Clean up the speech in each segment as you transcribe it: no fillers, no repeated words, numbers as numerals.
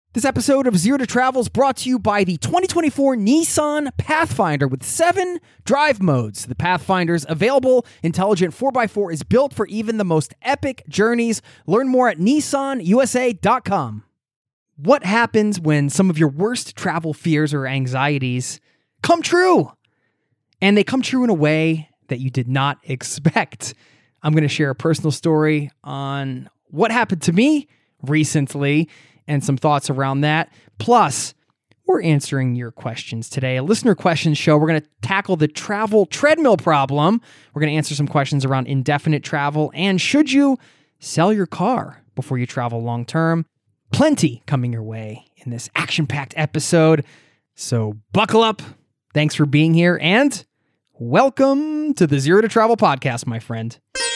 This episode of Zero to Travel is brought to you by the 2024 Nissan Pathfinder with 7 drive modes. The Pathfinder's available intelligent 4x4 is built for even the most epic journeys. Learn more at nissanusa.com. What happens when some of your worst travel fears or anxieties come true? And they come true in a way that you did not expect. I'm going to share a personal story on what happened to me recently and some thoughts around that. Plus, we're answering your questions today. A listener questions show. We're going to tackle the travel treadmill problem. We're going to answer some questions around indefinite travel and should you sell your car before you travel long term. Plenty coming your way in this action-packed episode. So buckle up. Thanks for being here and welcome to the Zero to Travel podcast, my friend.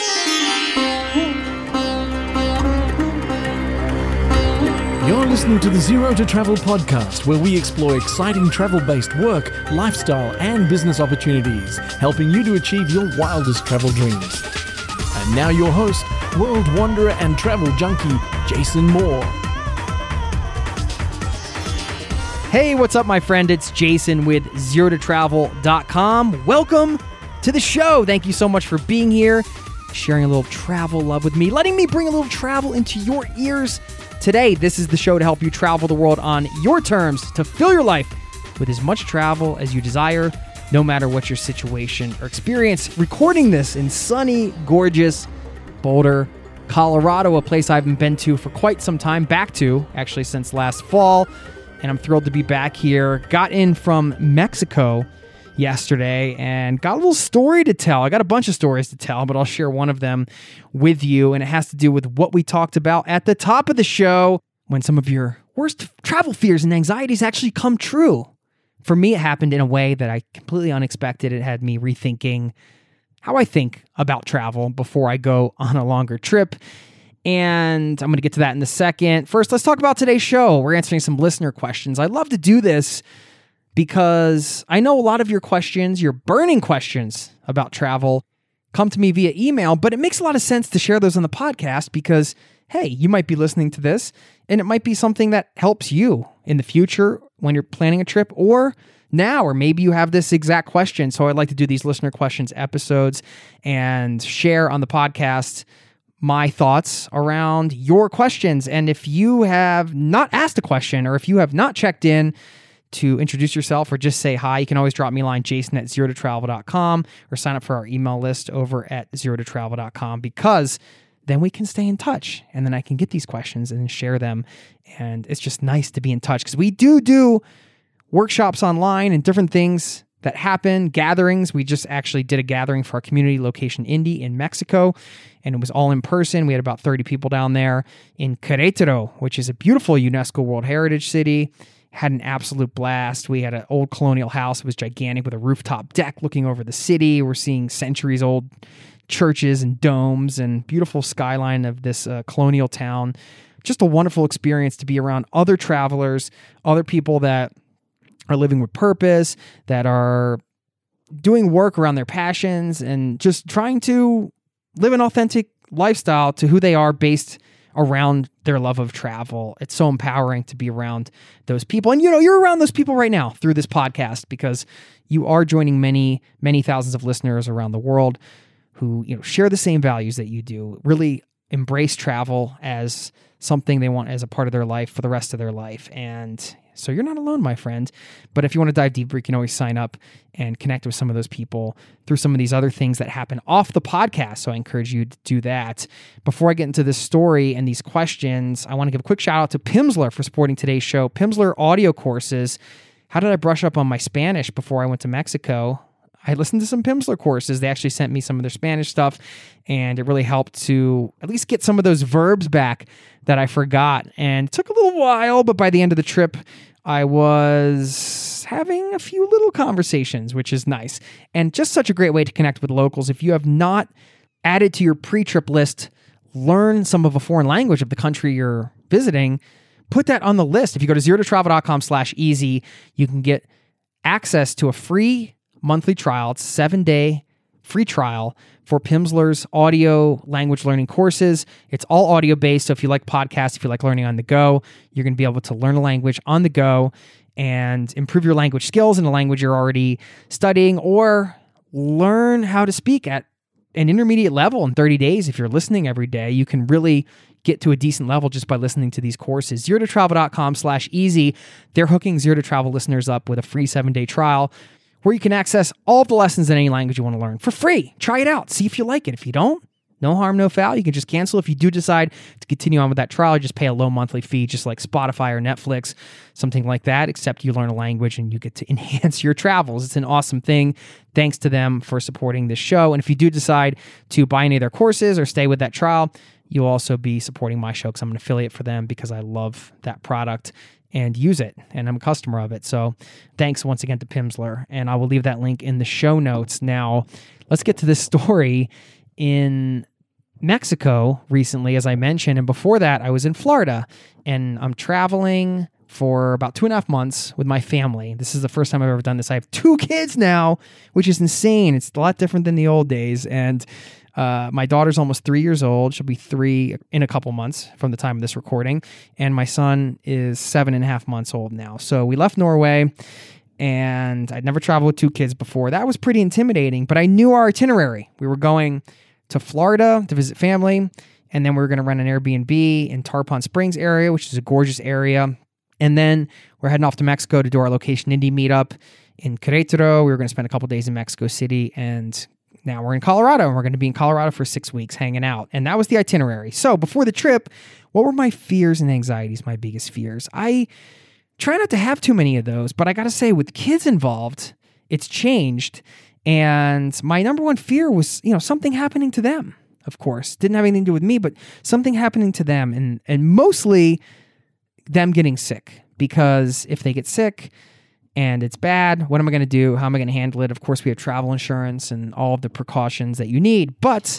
You're listening to the Zero to Travel podcast, where we explore exciting travel-based work, lifestyle, and business opportunities, helping you to achieve your wildest travel dreams. And now your host, world wanderer and travel junkie, Jason Moore. Hey, what's up, my friend? It's Jason with ZeroToTravel.com. Welcome to the show. Thank you so much for being here, sharing a little travel love with me, letting me bring a little travel into your ears. Today, this is the show to help you travel the world on your terms, to fill your life with as much travel as you desire, no matter what your situation or experience. Recording this in sunny, gorgeous Boulder, Colorado, a place I haven't been to for quite some time, back to, actually, since last fall, and I'm thrilled to be back here. Got in from Mexico yesterday and got a little story to tell. I got a bunch of stories to tell, but I'll share one of them with you, and it has to do with what we talked about at the top of the show, when some of your worst travel fears and anxieties actually come true. For me, it happened in a way that I completely unexpected. It had me rethinking how I think about travel before I go on a longer trip, and I'm going to get to that in a second. First, let's talk about today's show. We're answering some listener questions. I love to do this because I know a lot of your questions, your burning questions about travel, come to me via email, but it makes a lot of sense to share those on the podcast because, hey, you might be listening to this and it might be something that helps you in the future when you're planning a trip or now, or maybe you have this exact question. So I'd like to do these listener questions episodes and share on the podcast my thoughts around your questions. And if you have not asked a question or if you have not checked in to introduce yourself or just say hi, you can always drop me a line, jason@zerototravel.com, or sign up for our email list over at zerototravel.com, because then we can stay in touch and then I can get these questions and share them. And it's just nice to be in touch because we do workshops online and different things that happen, gatherings. We just actually did a gathering for our community location, Indy, in Mexico, and it was all in person. We had about 30 people down there in Querétaro, which is a beautiful UNESCO World Heritage city. Had an absolute blast. We had an old colonial house. It was gigantic with a rooftop deck looking over the city. We're seeing centuries-old churches and domes and beautiful skyline of this colonial town. Just a wonderful experience to be around other travelers, other people that are living with purpose, that are doing work around their passions and just trying to live an authentic lifestyle to who they are based around their love of travel. It's so empowering to be around those people. And you're around those people right now through this podcast because you are joining many, many thousands of listeners around the world who, share the same values that you do, really embrace travel as something they want as a part of their life for the rest of their life. And so you're not alone, my friend. But if you want to dive deeper, you can always sign up and connect with some of those people through some of these other things that happen off the podcast. So I encourage you to do that. Before I get into this story and these questions, I want to give a quick shout out to Pimsleur for supporting today's show. Pimsleur audio courses. How did I brush up on my Spanish before I went to Mexico? I listened to some Pimsleur courses. They actually sent me some of their Spanish stuff, and it really helped to at least get some of those verbs back that I forgot. And it took a little while, but by the end of the trip, I was having a few little conversations, which is nice. And just such a great way to connect with locals. If you have not added to your pre-trip list, learn some of a foreign language of the country you're visiting, put that on the list. If you go to zerototravel.com/easy, you can get access to a free monthly trial. It's a 7-day free trial for Pimsleur's audio language learning courses. It's all audio based. So if you like podcasts, if you like learning on the go, you're going to be able to learn a language on the go and improve your language skills in a language you're already studying, or learn how to speak at an intermediate level in 30 days. If you're listening every day, you can really get to a decent level just by listening to these courses. ZeroToTravel.com/easy. They're hooking Zero to Travel listeners up with a free 7-day trial where you can access all of the lessons in any language you want to learn for free. Try it out. See if you like it. If you don't, no harm, no foul. You can just cancel. If you do decide to continue on with that trial, just pay a low monthly fee, just like Spotify or Netflix, something like that, except you learn a language and you get to enhance your travels. It's an awesome thing. Thanks to them for supporting this show. And if you do decide to buy any of their courses or stay with that trial, you'll also be supporting my show because I'm an affiliate for them because I love that product and use it, and I'm a customer of it. So thanks once again to Pimsleur, and I will leave that link in the show notes. Now, let's get to this story in Mexico recently, as I mentioned, and before that, I was in Florida, and I'm traveling for about 2.5 months with my family. This is the first time I've ever done this. I have 2 kids now, which is insane. It's a lot different than the old days, and my daughter's almost 3 years old. She'll be 3 in a couple months from the time of this recording. And my son is 7.5 months old now. So we left Norway, and I'd never traveled with 2 kids before. That was pretty intimidating, but I knew our itinerary. We were going to Florida to visit family, and then we were going to rent an Airbnb in Tarpon Springs area, which is a gorgeous area. And then we're heading off to Mexico to do our Location Indie meetup in Querétaro. We were going to spend a couple days in Mexico City, and now we're in Colorado, and we're going to be in Colorado for 6 weeks hanging out. And that was the itinerary. So before the trip, what were my fears and anxieties, my biggest fears? I try not to have too many of those, but I got to say, with kids involved, it's changed. And my number one fear was, something happening to them, of course. Didn't have anything to do with me, but something happening to them, and mostly them getting sick. Because if they get sick and it's bad, what am I going to do? How am I going to handle it? Of course, we have travel insurance and all of the precautions that you need. But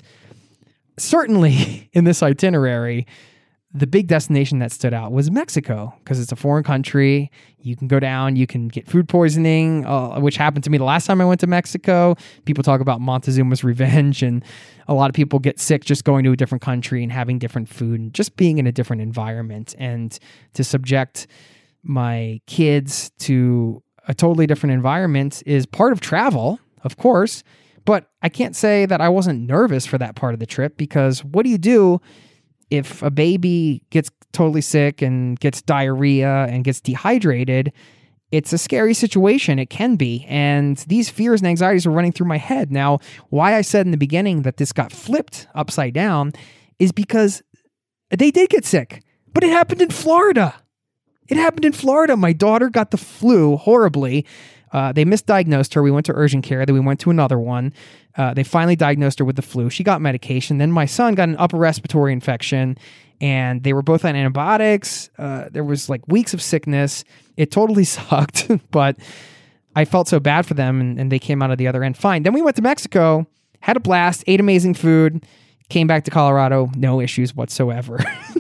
certainly in this itinerary, the big destination that stood out was Mexico, because it's a foreign country. You can go down, you can get food poisoning, which happened to me the last time I went to Mexico. People talk about Montezuma's revenge, and a lot of people get sick just going to a different country and having different food and just being in a different environment. And to subject my kids to a totally different environment is part of travel, of course, but I can't say that I wasn't nervous for that part of the trip, because what do you do if a baby gets totally sick and gets diarrhea and gets dehydrated? It's a scary situation. It can be. And these fears and anxieties are running through my head. Now, why I said in the beginning that this got flipped upside down is because they did get sick, but it happened in Florida. It happened in Florida. My daughter got the flu horribly. They misdiagnosed her. We went to urgent care. Then we went to another one. They finally diagnosed her with the flu. She got medication. Then my son got an upper respiratory infection, and they were both on antibiotics. There was like weeks of sickness. It totally sucked, but I felt so bad for them, and they came out of the other end fine. Then we went to Mexico, had a blast, ate amazing food, came back to Colorado, no issues whatsoever.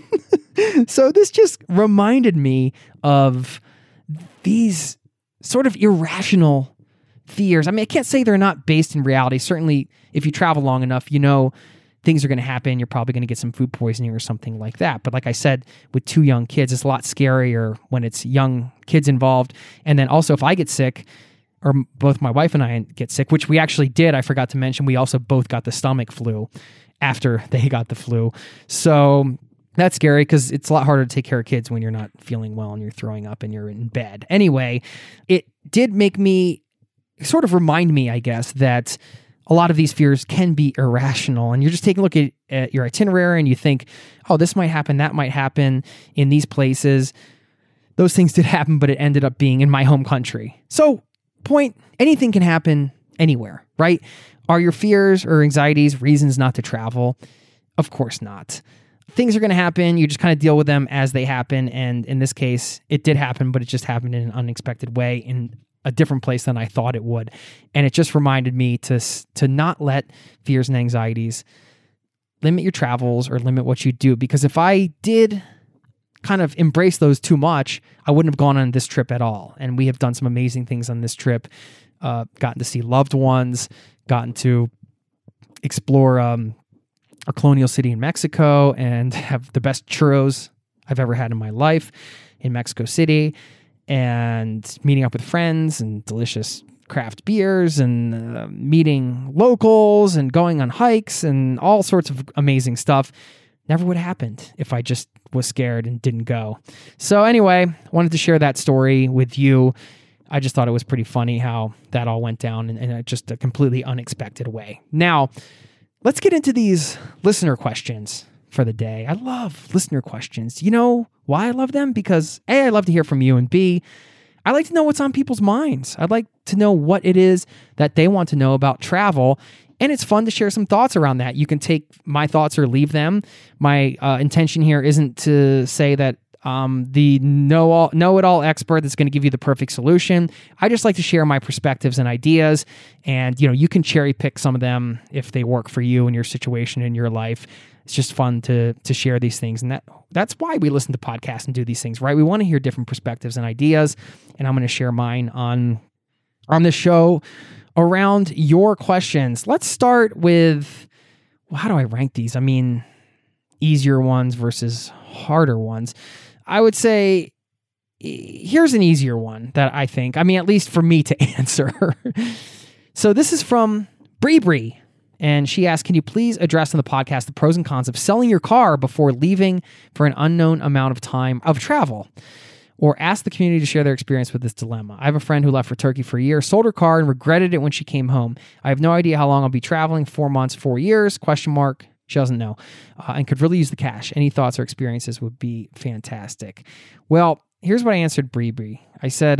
So this just reminded me of these sort of irrational fears. I mean, I can't say they're not based in reality. Certainly, if you travel long enough, things are going to happen. You're probably going to get some food poisoning or something like that. But like I said, with 2 young kids, it's a lot scarier when it's young kids involved. And then also if I get sick, or both my wife and I get sick, which we actually did, I forgot to mention, we also both got the stomach flu after they got the flu. So that's scary because it's a lot harder to take care of kids when you're not feeling well and you're throwing up and you're in bed. Anyway, it did make me sort of remind me, I guess, that a lot of these fears can be irrational. And you're just taking a look at your itinerary and you think, oh, this might happen, that might happen in these places. Those things did happen, but it ended up being in my home country. So, point, anything can happen anywhere, right? Are your fears or anxieties reasons not to travel? Of course not. Things are going to happen. You just kind of deal with them as they happen. And in this case, it did happen, but it just happened in an unexpected way in a different place than I thought it would. And it just reminded me to not let fears and anxieties limit your travels or limit what you do. Because if I did kind of embrace those too much, I wouldn't have gone on this trip at all. And we have done some amazing things on this trip. Gotten to see loved ones, gotten to explore a colonial city in Mexico and have the best churros I've ever had in my life in Mexico City, and meeting up with friends and delicious craft beers and meeting locals and going on hikes and all sorts of amazing stuff. Never would have happened if I just was scared and didn't go. So anyway, wanted to share that story with you. I just thought it was pretty funny how that all went down in just a completely unexpected way. Now, let's get into these listener questions for the day. I love listener questions. You know why I love them? Because A, I love to hear from you, and B, I like to know what's on people's minds. I'd like to know what it is that they want to know about travel, and it's fun to share some thoughts around that. You can take my thoughts or leave them. My intention here isn't to say that the know-it-all expert that's going to give you the perfect solution. I just like to share my perspectives and ideas, and you can cherry pick some of them if they work for you and your situation in your life. It's just fun to share these things, and that's why we listen to podcasts and do these things, right? We want to hear different perspectives and ideas, and I'm going to share mine on this show around your questions. Let's start with, well, how do I rank these? I mean, easier ones versus harder ones. I would say here's an easier one that I think, at least for me to answer. So this is from Bree. And she asked, can you please address on the podcast the pros and cons of selling your car before leaving for an unknown amount of time of travel? Or ask the community to share their experience with this dilemma. I have a friend who left for Turkey for a year, sold her car, and regretted it when she came home. I have no idea how long I'll be traveling, 4 months, 4 years, ? She doesn't know, and could really use the cash. Any thoughts or experiences would be fantastic. Well, here's what I answered Bree. I said,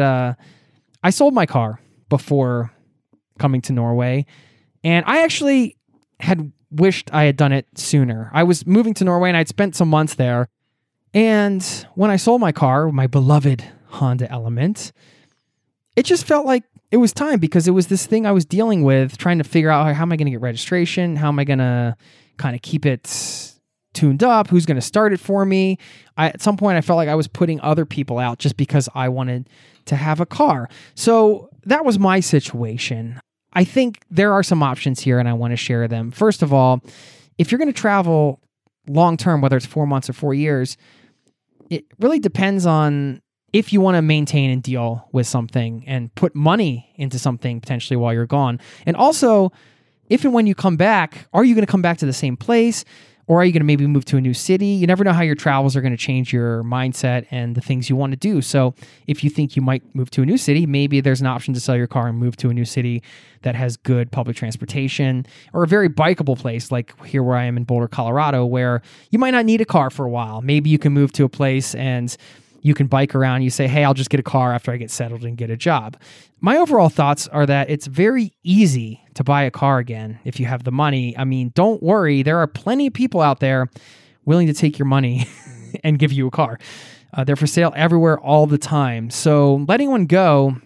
I sold my car before coming to Norway, and I actually had wished I had done it sooner. I was moving to Norway, and I'd spent some months there. And when I sold my car, my beloved Honda Element, it just felt like it was time, because it was this thing I was dealing with, trying to figure out how am I going to get registration? How am I going to kind of keep it tuned up? Who's going to start it for me? At some point, I felt like I was putting other people out just because I wanted to have a car. So that was my situation. I think there are some options here, and I want to share them. First of all, if you're going to travel long-term, whether it's 4 months or 4 years, it really depends on if you want to maintain and deal with something and put money into something potentially while you're gone. And also, if and when you come back, are you going to come back to the same place? Or are you going to maybe move to a new city? You never know how your travels are going to change your mindset and the things you want to do. So if you think you might move to a new city, maybe there's an option to sell your car and move to a new city that has good public transportation, or a very bikeable place like here where I am in Boulder, Colorado, where you might not need a car for a while. Maybe you can move to a place and you can bike around. You say, hey, I'll just get a car after I get settled and get a job. My overall thoughts are that it's very easy to buy a car again if you have the money. Don't worry. There are plenty of people out there willing to take your money and give you a car. They're for sale everywhere all the time. So letting one go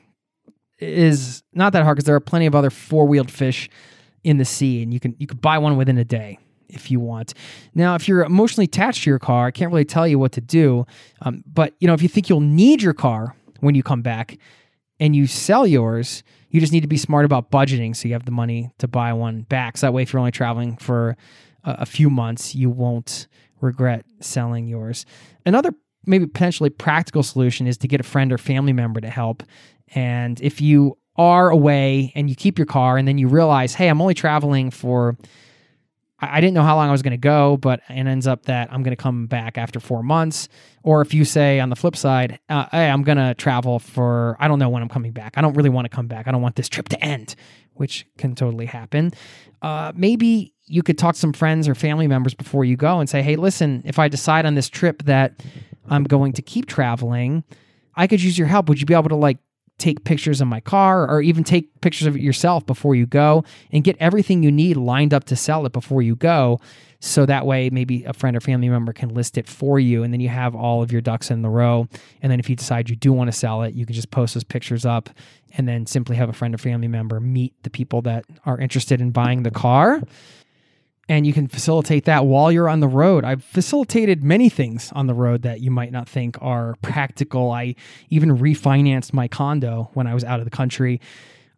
is not that hard, because there are plenty of other four-wheeled fish in the sea, and you can buy one within a day if you want. Now, if you're emotionally attached to your car, I can't really tell you what to do. But if you think you'll need your car when you come back and you sell yours, you just need to be smart about budgeting so you have the money to buy one back. So that way, if you're only traveling for a few months, you won't regret selling yours. Another maybe potentially practical solution is to get a friend or family member to help. And if you are away and you keep your car and then you realize, hey, I'm only traveling for, I didn't know how long I was going to go, but it ends up that I'm going to come back after 4 months. Or if you say on the flip side, hey, I'm going to travel for, I don't know when I'm coming back. I don't really want to come back. I don't want this trip to end, which can totally happen. Maybe you could talk to some friends or family members before you go and say, hey, listen, if I decide on this trip that I'm going to keep traveling, I could use your help. Would you be able to take pictures of my car, or even take pictures of it yourself before you go, and get everything you need lined up to sell it before you go? So that way, maybe a friend or family member can list it for you, and then you have all of your ducks in the row. And then if you decide you do want to sell it, you can just post those pictures up and then simply have a friend or family member meet the people that are interested in buying the car. And you can facilitate that while you're on the road. I've facilitated many things on the road that you might not think are practical. I even refinanced my condo when I was out of the country.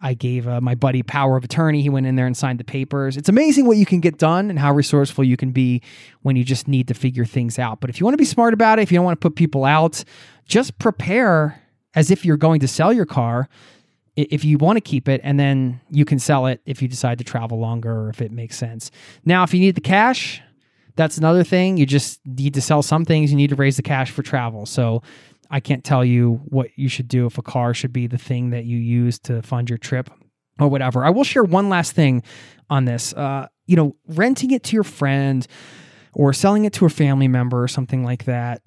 I gave my buddy power of attorney. He went in there and signed the papers. It's amazing what you can get done and how resourceful you can be when you just need to figure things out. But if you want to be smart about it, if you don't want to put people out, just prepare as if you're going to sell your car if you want to keep it, and then you can sell it if you decide to travel longer or if it makes sense. Now, if you need the cash, that's another thing. You just need to sell some things. You need to raise the cash for travel. So I can't tell you what you should do if a car should be the thing that you use to fund your trip or whatever. I will share one last thing on this. Renting it to your friend or selling it to a family member or something like that,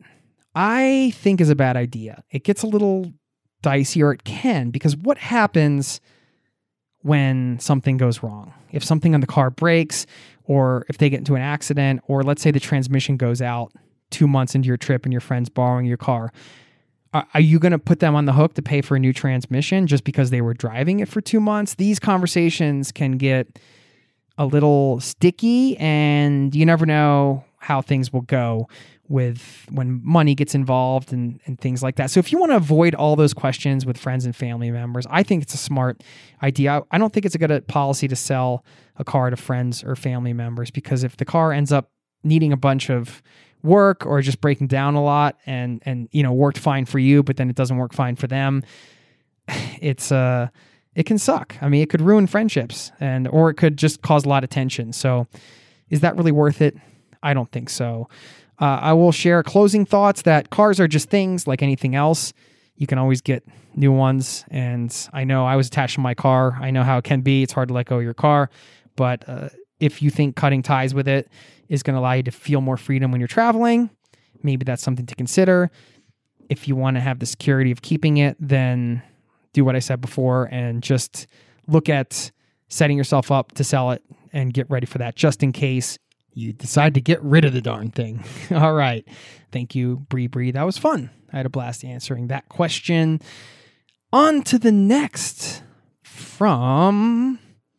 I think is a bad idea. It gets a little dicey, or it can, because what happens when something goes wrong? If something on the car breaks, or if they get into an accident, or let's say the transmission goes out 2 months into your trip and your friend's borrowing your car, are you going to put them on the hook to pay for a new transmission just because they were driving it for 2 months? These conversations can get a little sticky, and you never know how things will go with when money gets involved and things like that. So if you want to avoid all those questions with friends and family members, I think it's a smart idea. I don't think it's a good policy to sell a car to friends or family members, because if the car ends up needing a bunch of work or just breaking down a lot and worked fine for you, but then it doesn't work fine for them, it can suck. I mean, it could ruin friendships or it could just cause a lot of tension. So is that really worth it? I don't think so. I will share closing thoughts that cars are just things like anything else. You can always get new ones. And I know I was attached to my car. I know how it can be. It's hard to let go of your car. But if you think cutting ties with it is going to allow you to feel more freedom when you're traveling, maybe that's something to consider. If you want to have the security of keeping it, then do what I said before and just look at setting yourself up to sell it and get ready for that just in case you decide to get rid of the darn thing. All right. Thank you, Bree. That was fun. I had a blast answering that question. On to the next from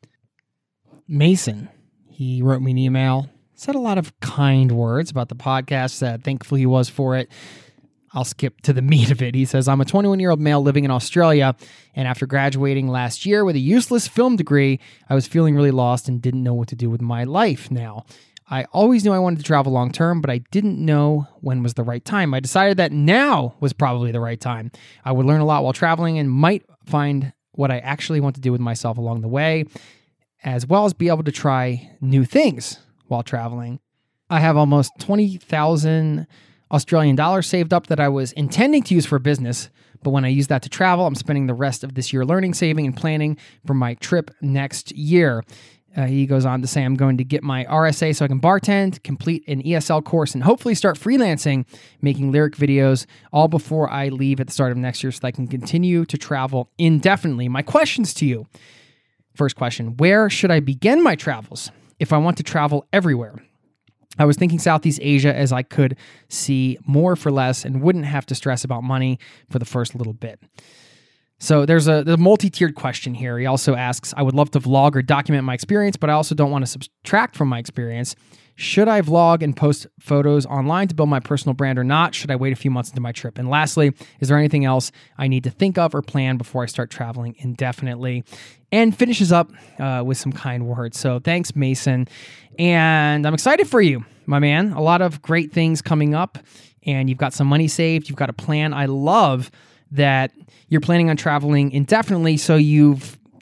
Mason. He wrote me an email, said a lot of kind words about the podcast, said thankful he was for it. I'll skip to the meat of it. He says, I'm a 21-year-old male living in Australia, and after graduating last year with a useless film degree, I was feeling really lost and didn't know what to do with my life now. I always knew I wanted to travel long term, but I didn't know when was the right time. I decided that now was probably the right time. I would learn a lot while traveling and might find what I actually want to do with myself along the way, as well as be able to try new things while traveling. I have almost 20,000 Australian dollars saved up that I was intending to use for business, but when I use that to travel, I'm spending the rest of this year learning, saving, and planning for my trip next year. He goes on to say, I'm going to get my RSA so I can bartend, complete an ESL course, and hopefully start freelancing, making lyric videos, all before I leave at the start of next year so that I can continue to travel indefinitely. My questions to you. First question, where should I begin my travels if I want to travel everywhere? I was thinking Southeast Asia, as I could see more for less and wouldn't have to stress about money for the first little bit. So there's a multi-tiered question here. He also asks, I would love to vlog or document my experience, but I also don't want to subtract from my experience. Should I vlog and post photos online to build my personal brand or not? Should I wait a few months into my trip? And lastly, is there anything else I need to think of or plan before I start traveling indefinitely? And finishes up with some kind words. So thanks, Mason. And I'm excited for you, my man. A lot of great things coming up, and you've got some money saved. You've got a plan. I love that you're planning on traveling indefinitely, so you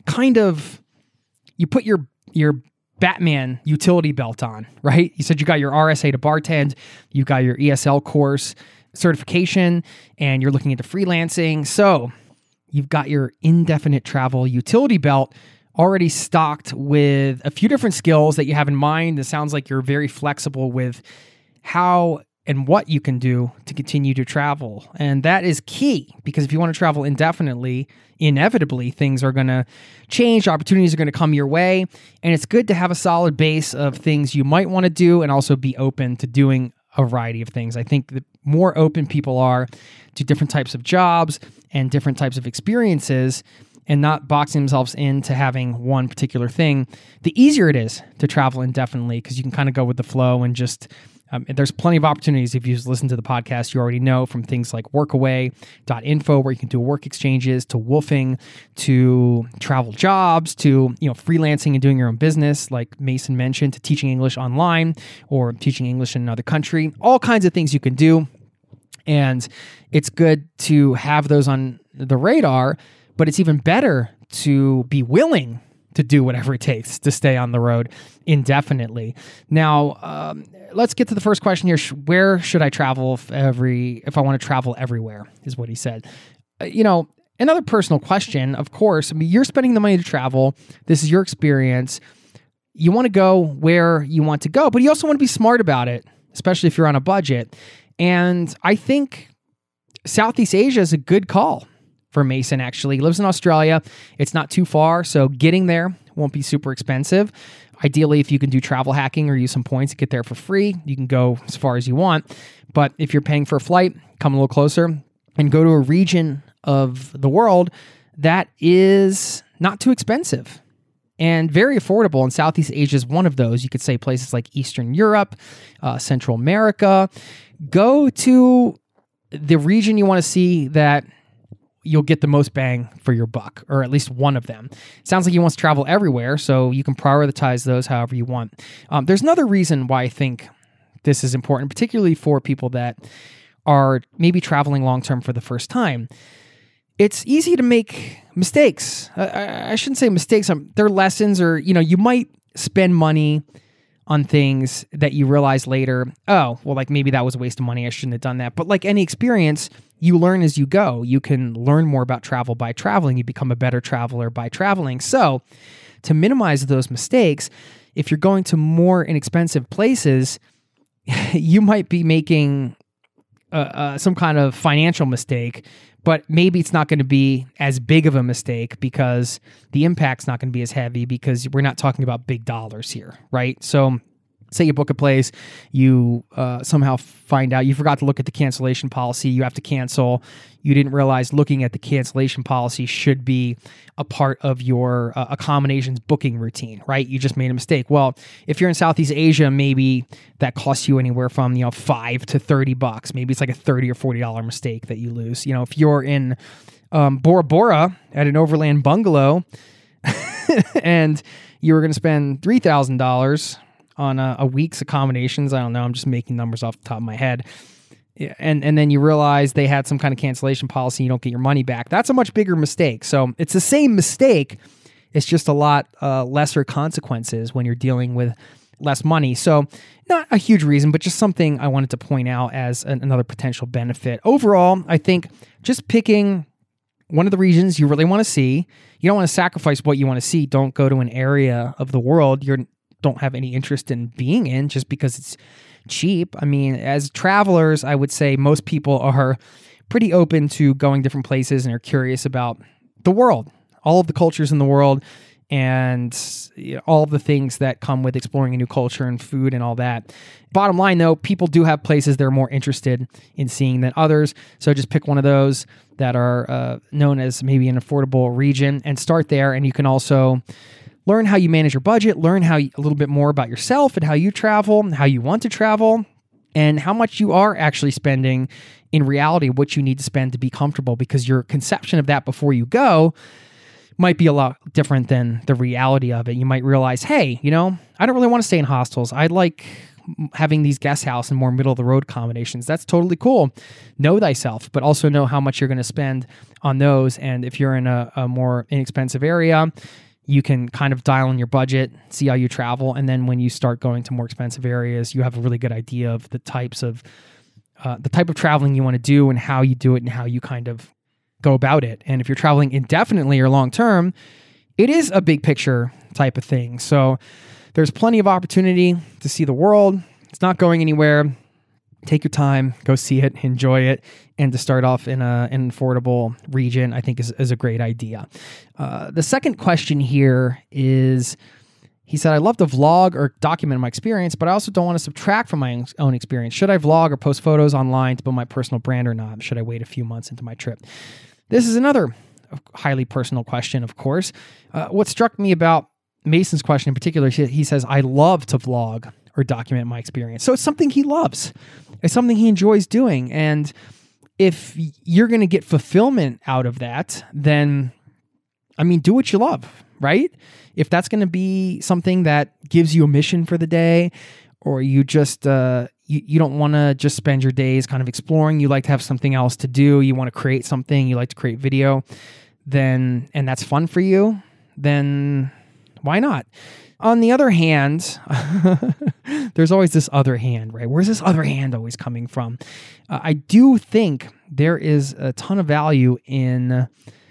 put your Batman utility belt on, right? You said you got your RSA to bartend, you got your ESL course certification, and you're looking into freelancing. So you've got your indefinite travel utility belt already stocked with a few different skills that you have in mind. It sounds like you're very flexible with how and what you can do to continue to travel. And that is key, because if you want to travel indefinitely, inevitably things are going to change, opportunities are going to come your way, and it's good to have a solid base of things you might want to do and also be open to doing a variety of things. I think the more open people are to different types of jobs and different types of experiences and not boxing themselves into having one particular thing, the easier it is to travel indefinitely, because you can kind of go with the flow and just There's plenty of opportunities. If you just listen to the podcast, you already know, from things like workaway.info, where you can do work exchanges, to Woofing, to travel jobs, to freelancing and doing your own business, like Mason mentioned, to teaching English online or teaching English in another country. All kinds of things you can do. And it's good to have those on the radar, but it's even better to be willing to do whatever it takes to stay on the road indefinitely. Now, let's get to the first question here. Where should I travel if I want to travel everywhere, is what he said. Another personal question, of course. I mean, you're spending the money to travel. This is your experience. You want to go where you want to go, but you also want to be smart about it, especially if you're on a budget. And I think Southeast Asia is a good call for Mason, actually. He lives in Australia. It's not too far, so getting there won't be super expensive. Ideally, if you can do travel hacking or use some points to get there for free, you can go as far as you want. But if you're paying for a flight, come a little closer and go to a region of the world that is not too expensive and very affordable. And Southeast Asia is one of those. You could say places like Eastern Europe, Central America. Go to the region you want to see that you'll get the most bang for your buck, or at least one of them. It sounds like he wants to travel everywhere, so you can prioritize those however you want. There's another reason why I think this is important, particularly for people that are maybe traveling long-term for the first time. It's easy to make mistakes. I shouldn't say mistakes. They're lessons, or you might spend money on things that you realize later, maybe that was a waste of money. I shouldn't have done that. But like any experience, you learn as you go. You can learn more about travel by traveling. You become a better traveler by traveling. So to minimize those mistakes, if you're going to more inexpensive places, you might be making some kind of financial mistake, but maybe it's not going to be as big of a mistake because the impact's not going to be as heavy, because we're not talking about big dollars here, right? So say you book a place, you somehow find out you forgot to look at the cancellation policy, you have to cancel. You didn't realize looking at the cancellation policy should be a part of your accommodations booking routine, right? You just made a mistake. Well, if you're in Southeast Asia, maybe that costs you anywhere from $5 to $30. Maybe it's like a $30 or $40 mistake that you lose. If you're in Bora Bora at an overland bungalow and you were going to spend $3,000 on a week's accommodations, I don't know, I'm just making numbers off the top of my head, and then you realize they had some kind of cancellation policy, you don't get your money back. That's a much bigger mistake. So it's the same mistake, it's just a lot lesser consequences when you're dealing with less money. So not a huge reason, but just something I wanted to point out as another potential benefit. Overall, I think just picking one of the regions you really want to see, you don't want to sacrifice what you want to see. Don't go to an area of the world you don't have any interest in being in just because it's cheap. I mean, as travelers, I would say most people are pretty open to going different places and are curious about the world, all of the cultures in the world, and all of the things that come with exploring a new culture and food and all that. Bottom line, though, people do have places they're more interested in seeing than others. So just pick one of those that are known as maybe an affordable region and start there. And you can also learn how you manage your budget, learn a little bit more about yourself and how you travel, and how you want to travel, and how much you are actually spending in reality, what you need to spend to be comfortable, because your conception of that before you go might be a lot different than the reality of it. You might realize, hey, I don't really want to stay in hostels. I like having these guest house and more middle of the road accommodations. That's totally cool. Know thyself, but also know how much you're going to spend on those. And if you're in a more inexpensive area, you can kind of dial in your budget, see how you travel, and then when you start going to more expensive areas, you have a really good idea of the type of traveling you want to do and how you do it and how you kind of go about it. And if you're traveling indefinitely or long term, it is a big picture type of thing. So there's plenty of opportunity to see the world. It's not going anywhere. Take your time, go see it, enjoy it, and to start off in an affordable region, I think is a great idea. The second question here is, he said, I love to vlog or document my experience, but I also don't want to subtract from my own experience. Should I vlog or post photos online to build my personal brand or not? Should I wait a few months into my trip? This is another highly personal question, of course. What struck me about Mason's question in particular, he says, I love to vlog or document my experience. So it's something he loves. It's something he enjoys doing. And if you're going to get fulfillment out of that, then, I mean, do what you love, right? If that's going to be something that gives you a mission for the day, or you just, you don't want to just spend your days kind of exploring, you like to have something else to do, you want to create something, you like to create video, then, and that's fun for you, then why not? On the other hand, there's always this other hand, right? Where's this other hand always coming from? I do think there is a ton of value in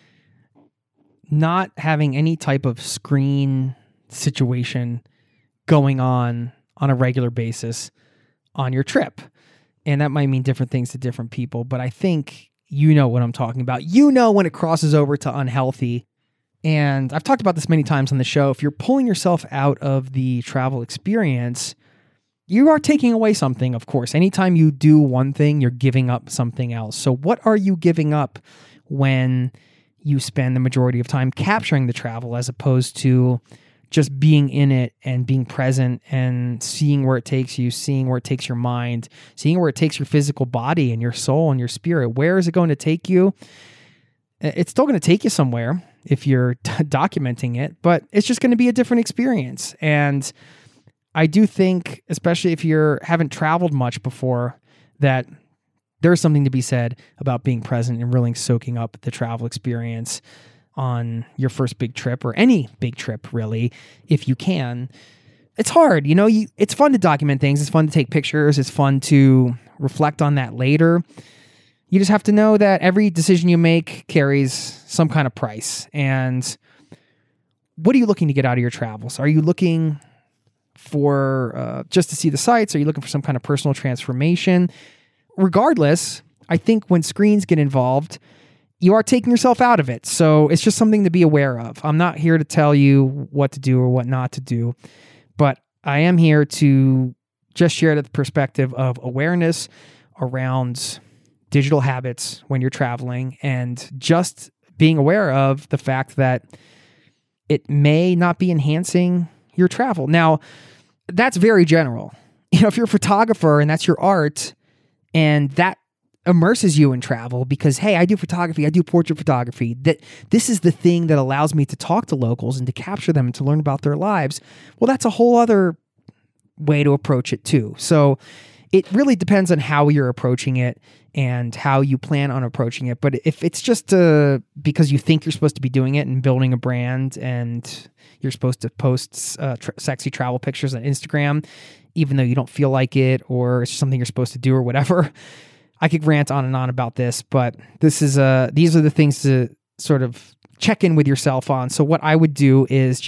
not having any type of screen situation going on a regular basis on your trip. And that might mean different things to different people, but I think you know what I'm talking about. You know when it crosses over to unhealthy. And I've talked about this many times on the show. If you're pulling yourself out of the travel experience, you are taking away something, of course. Anytime you do one thing, you're giving up something else. So what are you giving up when you spend the majority of time capturing the travel as opposed to just being in it and being present and seeing where it takes you, seeing where it takes your mind, seeing where it takes your physical body and your soul and your spirit? Where is it going to take you? It's still going to take you somewhere if you're documenting it, but it's just going to be a different experience. And I do think, especially if you haven't traveled much before, that there's something to be said about being present and really soaking up the travel experience on your first big trip, or any big trip, really, if you can. It's hard, it's fun to document things. It's fun to take pictures. It's fun to reflect on that later. You just have to know that every decision you make carries some kind of price. And what are you looking to get out of your travels? Are you looking for just to see the sights? Are you looking for some kind of personal transformation? Regardless, I think when screens get involved, you are taking yourself out of it. So it's just something to be aware of. I'm not here to tell you what to do or what not to do, but I am here to just share the perspective of awareness around digital habits when you're traveling, and just being aware of the fact that it may not be enhancing your travel. Now, that's very general. If you're a photographer and that's your art, and that immerses you in travel because, hey, I do photography, I do portrait photography, that this is the thing that allows me to talk to locals and to capture them and to learn about their lives, well, that's a whole other way to approach it too. So it really depends on how you're approaching it and how you plan on approaching it. But if it's just because you think you're supposed to be doing it and building a brand, and you're supposed to post sexy travel pictures on Instagram, even though you don't feel like it, or it's something you're supposed to do or whatever, I could rant on and on about this, but these are the things to sort of check in with yourself on. So what I would do is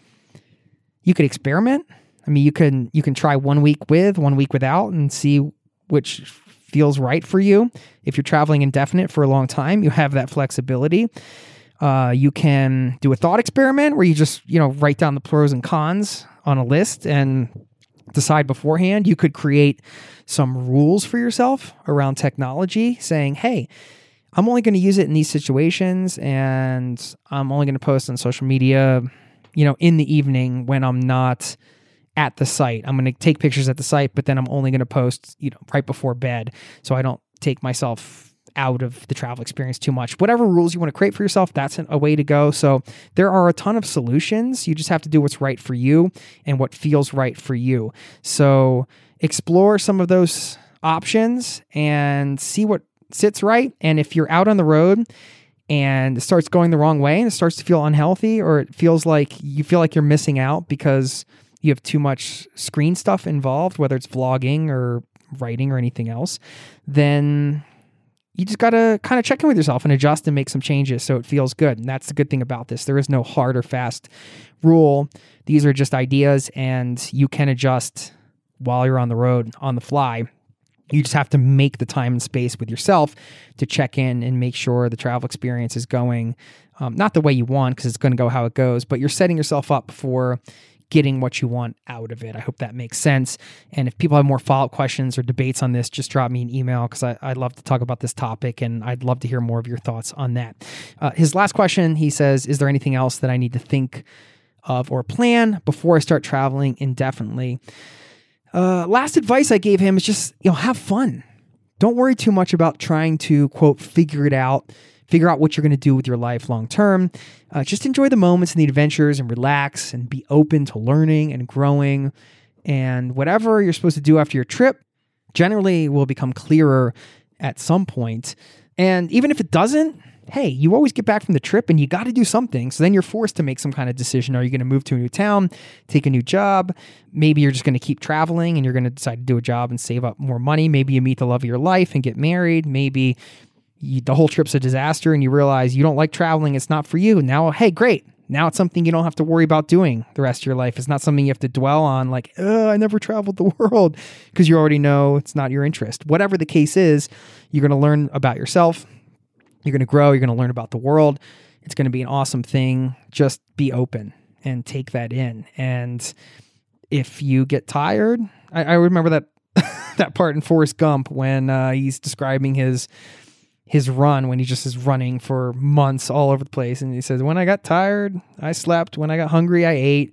you could experiment. I mean, you can try 1 week with, 1 week without, and see which feels right for you. If you're traveling indefinite for a long time, you have that flexibility. You can do a thought experiment where you just, write down the pros and cons on a list and decide beforehand. You could create some rules for yourself around technology, saying, hey, I'm only going to use it in these situations, and I'm only going to post on social media, in the evening when I'm not at the site. I'm going to take pictures at the site, but then I'm only going to post, right before bed, so I don't take myself out of the travel experience too much. Whatever rules you want to create for yourself, that's a way to go. So there are a ton of solutions. You just have to do what's right for you and what feels right for you. So explore some of those options and see what sits right. And if you're out on the road and it starts going the wrong way and it starts to feel unhealthy, or it feels like you're missing out because you have too much screen stuff involved, whether it's vlogging or writing or anything else, then you just got to kind of check in with yourself and adjust and make some changes so it feels good. And that's the good thing about this. There is no hard or fast rule. These are just ideas, and you can adjust while you're on the road, on the fly. You just have to make the time and space with yourself to check in and make sure the travel experience is going, not the way you want, because it's going to go how it goes, but you're setting yourself up for getting what you want out of it. I hope that makes sense. And if people have more follow-up questions or debates on this, just drop me an email, because I'd love to talk about this topic, and I'd love to hear more of your thoughts on that. His last question, he says, is there anything else that I need to think of or plan before I start traveling indefinitely? Last advice I gave him is just, have fun. Don't worry too much about trying to, quote, figure out what you're going to do with your life long term. Just enjoy the moments and the adventures and relax and be open to learning and growing. And whatever you're supposed to do after your trip generally will become clearer at some point. And even if it doesn't, hey, you always get back from the trip and you got to do something. So then you're forced to make some kind of decision. Are you going to move to a new town, take a new job? Maybe you're just going to keep traveling and you're going to decide to do a job and save up more money. Maybe you meet the love of your life and get married. Maybe the whole trip's a disaster and you realize you don't like traveling. It's not for you. Now, hey, great. Now it's something you don't have to worry about doing the rest of your life. It's not something you have to dwell on like, I never traveled the world, because you already know it's not your interest. Whatever the case is, you're going to learn about yourself. You're going to grow. You're going to learn about the world. It's going to be an awesome thing. Just be open and take that in. And if you get tired, I remember that that part in Forrest Gump when he's describing his run, when he just is running for months all over the place. And he says, when I got tired, I slept. When I got hungry, I ate.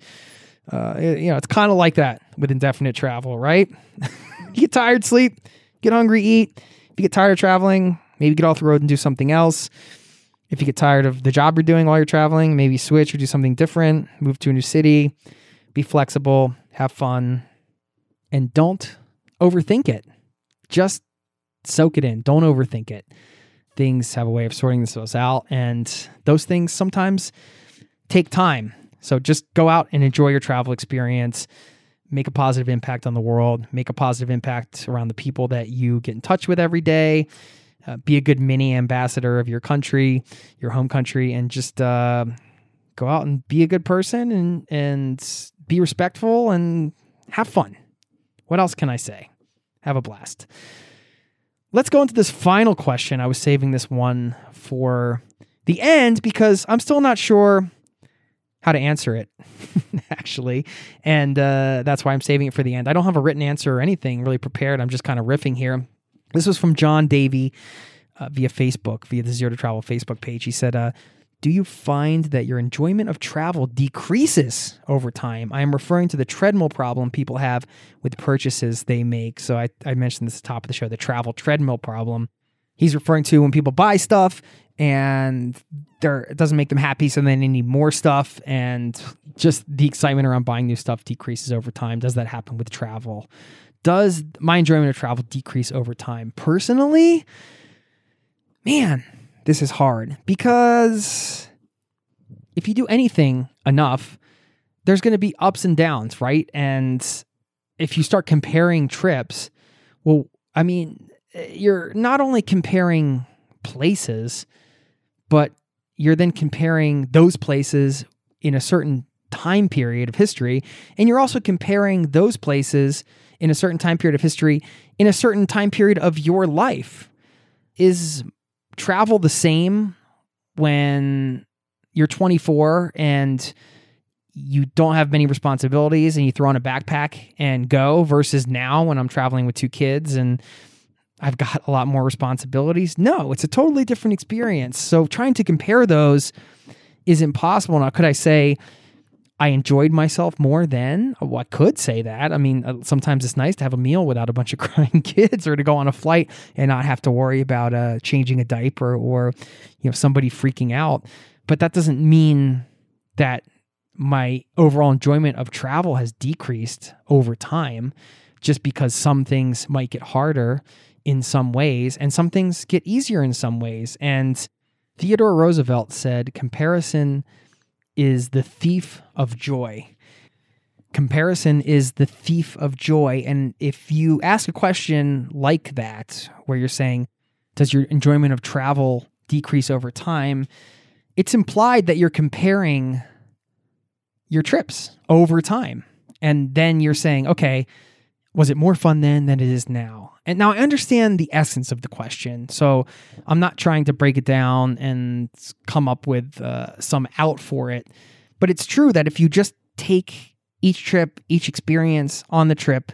It's kind of like that with indefinite travel, right? You get tired, sleep. Get hungry, eat. If you get tired of traveling, maybe get off the road and do something else. If you get tired of the job you're doing while you're traveling, maybe switch or do something different. Move to a new city. Be flexible. Have fun. And don't overthink it. Just soak it in. Don't overthink it. Things have a way of sorting themselves out, and those things sometimes take time. So just go out and enjoy your travel experience. Make a positive impact on the world. Make a positive impact around the people that you get in touch with every day. Be a good mini ambassador of your country, your home country, and just go out and be a good person and be respectful and have fun. What else can I say? Have a blast. Let's go into this final question. I was saving this one for the end because I'm still not sure how to answer it, actually. And that's why I'm saving it for the end. I don't have a written answer or anything really prepared. I'm just kind of riffing here. This was from John Davey via Facebook, via the Zero to Travel Facebook page. He said, do you find that your enjoyment of travel decreases over time? I am referring to the treadmill problem people have with purchases they make. So I mentioned this at the top of the show, the travel treadmill problem. He's referring to when people buy stuff and it doesn't make them happy, so then they need more stuff, and just the excitement around buying new stuff decreases over time. Does that happen with travel? Does my enjoyment of travel decrease over time? Personally, man, this is hard, because if you do anything enough, there's going to be ups and downs, right? And if you start comparing trips, well, I mean, you're not only comparing places, but you're then comparing those places in a certain time period of history, and you're also comparing those places in a certain time period of history in a certain time period of your life. Is travel the same when you're 24 and you don't have many responsibilities and you throw on a backpack and go, versus now when I'm traveling with 2 kids and I've got a lot more responsibilities? No, it's a totally different experience. So trying to compare those is impossible. Now, could I say I enjoyed myself more then? Well, I could say that. I mean, sometimes it's nice to have a meal without a bunch of crying kids, or to go on a flight and not have to worry about changing a diaper or somebody freaking out. But that doesn't mean that my overall enjoyment of travel has decreased over time, just because some things might get harder in some ways and some things get easier in some ways. And Theodore Roosevelt said, comparison is the thief of joy. Comparison is the thief of joy. And if you ask a question like that, where you're saying, does your enjoyment of travel decrease over time? It's implied that you're comparing your trips over time. And then you're saying, okay, was it more fun then than it is now? And now I understand the essence of the question, so I'm not trying to break it down and come up with some out for it. But it's true that if you just take each trip, each experience on the trip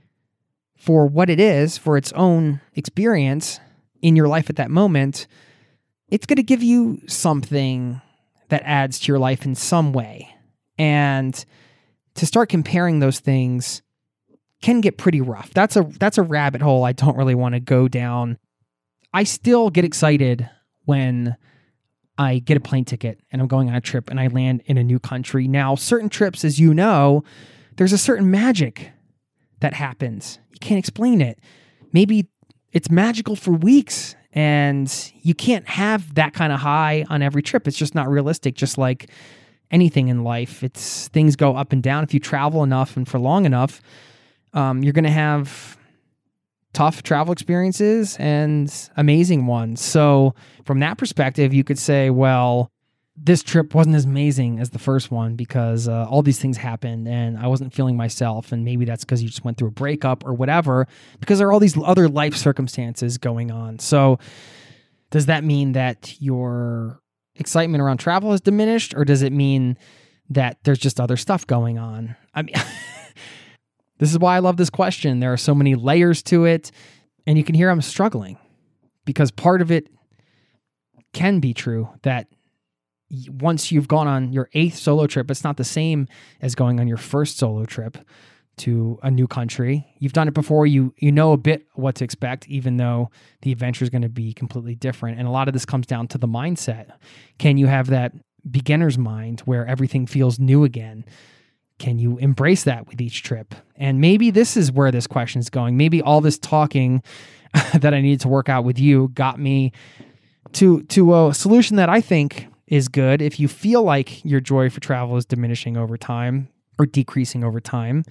for what it is, for its own experience in your life at that moment, it's going to give you something that adds to your life in some way. And to start comparing those things can get pretty rough. That's a rabbit hole I don't really want to go down. I still get excited when I get a plane ticket and I'm going on a trip and I land in a new country. Now, certain trips, as you know, there's a certain magic that happens. You can't explain it. Maybe it's magical for weeks and you can't have that kind of high on every trip. It's just not realistic, just like anything in life. Things go up and down. If you travel enough and for long enough, you're going to have tough travel experiences and amazing ones. So from that perspective, you could say, well, this trip wasn't as amazing as the first one because all these things happened and I wasn't feeling myself. And maybe that's because you just went through a breakup or whatever, because there are all these other life circumstances going on. So does that mean that your excitement around travel has diminished, or does it mean that there's just other stuff going on? I mean, this is why I love this question. There are so many layers to it, and you can hear I'm struggling because part of it can be true that once you've gone on your 8th solo trip, it's not the same as going on your first solo trip to a new country. You've done it before. You know a bit what to expect, even though the adventure is going to be completely different. And a lot of this comes down to the mindset. Can you have that beginner's mind where everything feels new again? Can you embrace that with each trip? And maybe this is where this question is going. Maybe all this talking that I needed to work out with you got me to a solution that I think is good. If you feel like your joy for travel is diminishing over time or decreasing over time,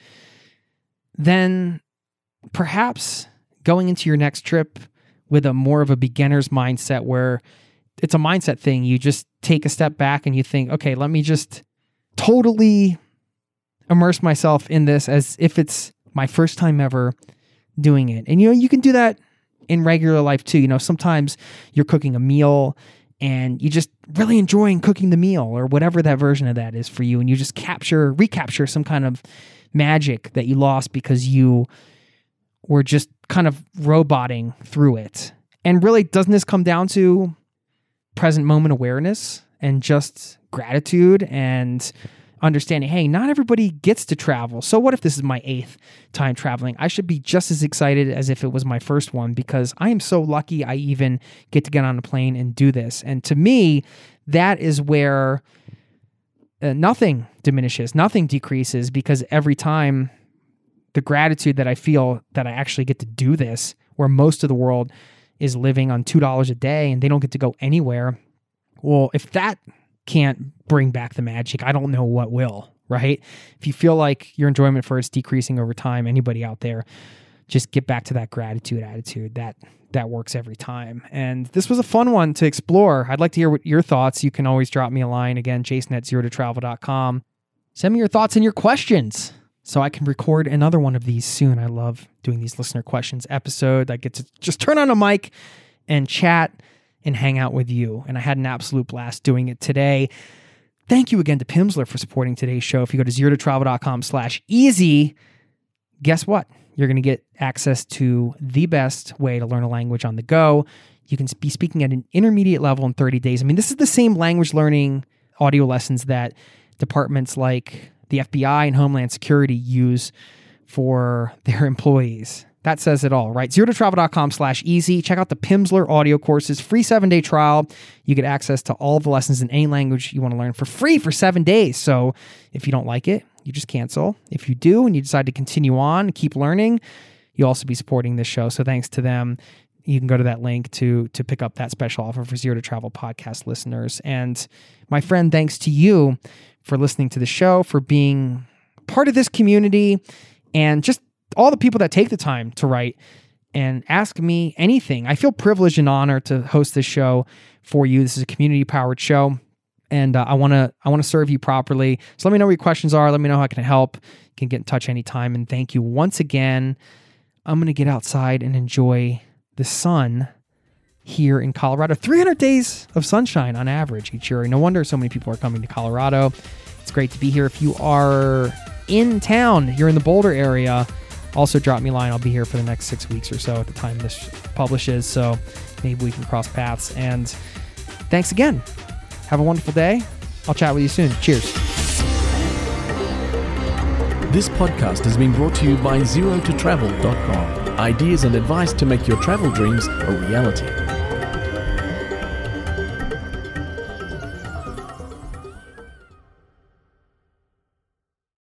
then perhaps going into your next trip with a more of a beginner's mindset where it's a mindset thing. You just take a step back and you think, okay, let me just totally immerse myself in this as if it's my first time ever doing it. And, you can do that in regular life too. Sometimes you're cooking a meal and you just really enjoying cooking the meal or whatever that version of that is for you. And you just recapture some kind of magic that you lost because you were just kind of roboting through it. And really, doesn't this come down to present moment awareness and just gratitude and understanding, hey, not everybody gets to travel. So what if this is my 8th time traveling? I should be just as excited as if it was my first one because I am so lucky I even get to get on a plane and do this. And to me, that is where nothing diminishes, nothing decreases, because every time the gratitude that I feel that I actually get to do this, where most of the world is living on $2 a day and they don't get to go anywhere. Well, if that can't bring back the magic, I don't know what will, right? If you feel like your enjoyment for it's decreasing over time, anybody out there, just get back to that gratitude attitude. That works every time. And this was a fun one to explore. I'd like to hear what your thoughts. You can always drop me a line. Again, jason@zerototravel.com. Send me your thoughts and your questions so I can record another one of these soon. I love doing these listener questions episode. I get to just turn on a mic and chat and hang out with you. And I had an absolute blast doing it today. Thank you again to Pimsleur for supporting today's show. If you go to zerototravel.com/easy, guess what? You're going to get access to the best way to learn a language on the go. You can be speaking at an intermediate level in 30 days. I mean, this is the same language learning audio lessons that departments like the FBI and Homeland Security use for their employees. That says it all, right? zerototravel.com/easy. Check out the Pimsleur audio courses, free 7-day trial. You get access to all the lessons in any language you want to learn for free for 7 days. So if you don't like it, you just cancel. If you do and you decide to continue on and keep learning, you'll also be supporting this show. So thanks to them. You can go to that link to pick up that special offer for Zero to Travel podcast listeners. And my friend, thanks to you for listening to the show, for being part of this community, and just all the people that take the time to write and ask me anything. I feel privileged and honored to host this show for you. This is a community-powered show, and I want to serve you properly. So let me know what your questions are. Let me know how I can help. You can get in touch anytime. And thank you once again. I'm going to get outside and enjoy the sun here in Colorado. 300 days of sunshine on average each year. No wonder so many people are coming to Colorado. It's great to be here. If you are in town, you're in the Boulder area, also drop me a line. I'll be here for the next 6 weeks or so at the time this publishes. So maybe we can cross paths. And thanks again. Have a wonderful day. I'll chat with you soon. Cheers. This podcast has been brought to you by ZeroToTravel.com. Ideas and advice to make your travel dreams a reality.